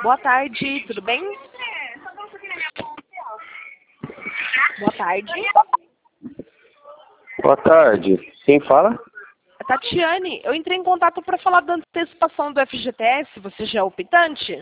Boa tarde, tudo bem? Boa tarde. Boa tarde. Quem fala? Tatiane, eu entrei em contato para falar da antecipação do FGTS. Você já é optante?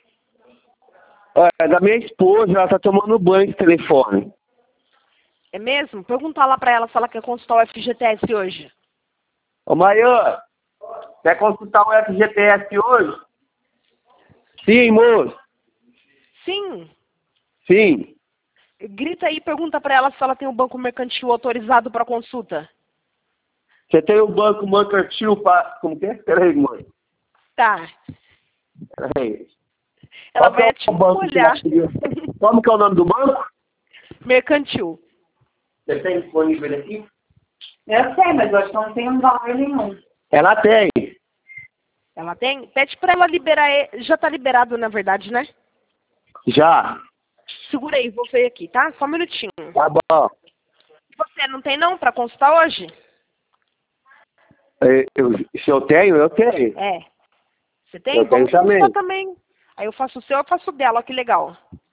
É da minha esposa, ela tá tomando banho de telefone. É mesmo? Perguntar lá para ela se ela quer consultar o FGTS hoje. Ô Maior, quer consultar o FGTS hoje? Sim, moço. Sim. Sim. Grita aí e pergunta para ela se ela tem o banco mercantil autorizado para consulta. Você tem o banco mercantil para... Como que é? Peraí, mãe. Tá. Peraí. Ela Qual que é vai te o banco que olhar. ela pediu? Como que é o nome do banco? Mercantil. Você tem disponível aqui? Eu sei, mas hoje não tem um valor nenhum. Ela tem. Ela tem? Pede para ela liberar. Já tá liberado, na verdade, né? Já. Segura aí, vou ver aqui, tá? Só um minutinho. Tá bom. Você não tem não para consultar hoje? Se eu tenho, eu tenho. É. Você tem? Eu tenho Vamos consultar também. também. Aí eu faço o seu, eu faço o dela. Olha que legal.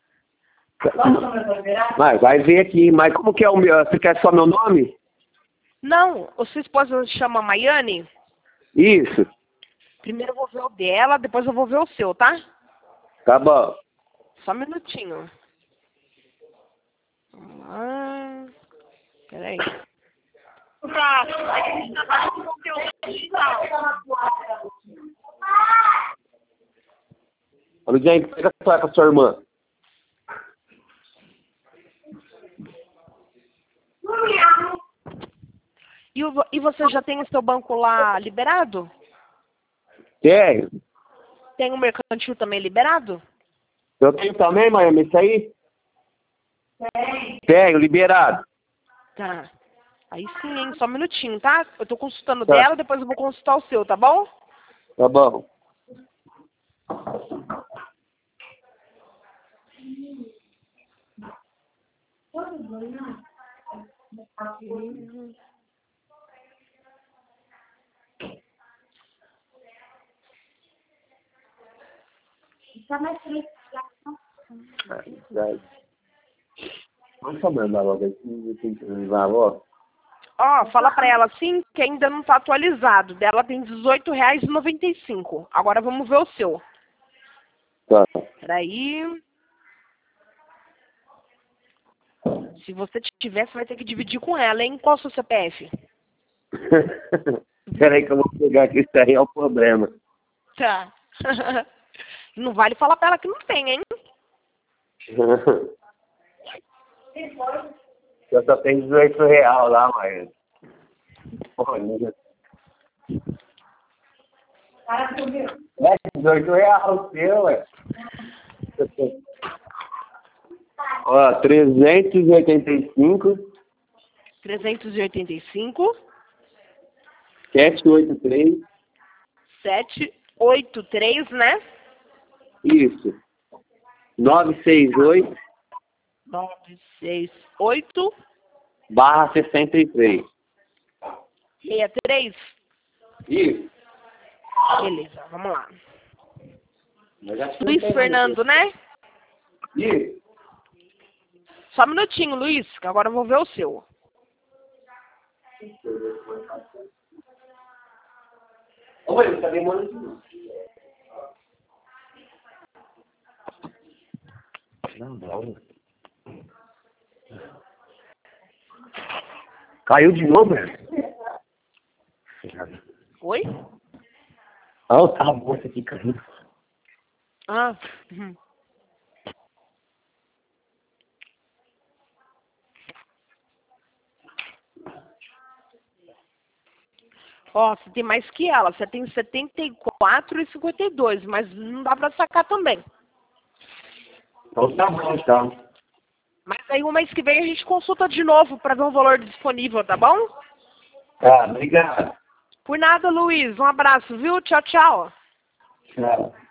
Mas vai ver aqui. Mas como que é o meu? Você quer só meu nome? Não, a sua esposa chama Maiane? Isso. Primeiro eu vou ver o dela, depois eu vou ver o seu, tá? Tá bom. Só um minutinho. Vamos lá. Peraí. Ô, gente, pega falar com a sua irmã. E você já tem o seu banco lá liberado? Tenho. Tem o mercantil também liberado? Eu tenho também, Miami, isso aí? Tenho, liberado. Tá. Aí sim, hein? Só um minutinho, tá? Eu tô consultando o Tá. dela, depois eu vou consultar o seu, tá bom? Tá bom. Vamos mandar logo aqui, tem que levar logo. Ó, fala pra ela assim que ainda não tá atualizado. Dela tem R$18,95. Agora vamos ver o seu. Tá. Peraí. Se você tiver, você vai ter que dividir com ela, hein? Qual é o seu CPF? Peraí que eu vou pegar que isso aí é o problema. Tá. Não vale falar pra ela que não tem, hein? Eu só tenho R$18 lá, mas... Olha. É R$18 o seu, ué. Ó, 385, 385 783, 783, né? isso. 968, 968 /63. 63. Isso. Beleza, vamos lá. Eu já Luiz tentei, Fernando, né? Isso. Só um minutinho, Luiz, que agora eu vou ver o seu. Oi, tá demorando. Não. Caiu de novo, velho? Oi? Ah, tá a moça aqui caindo. Ah. Uhum. Ó, você tem mais que ela. Você tem 74 e 52, mas não dá pra sacar também. Então tá bom, então. Mas aí o mês que vem a gente consulta de novo pra ver o valor disponível, tá bom? Tá, obrigado. Por nada, Luiz. Um abraço, viu? Tchau, tchau. Tchau.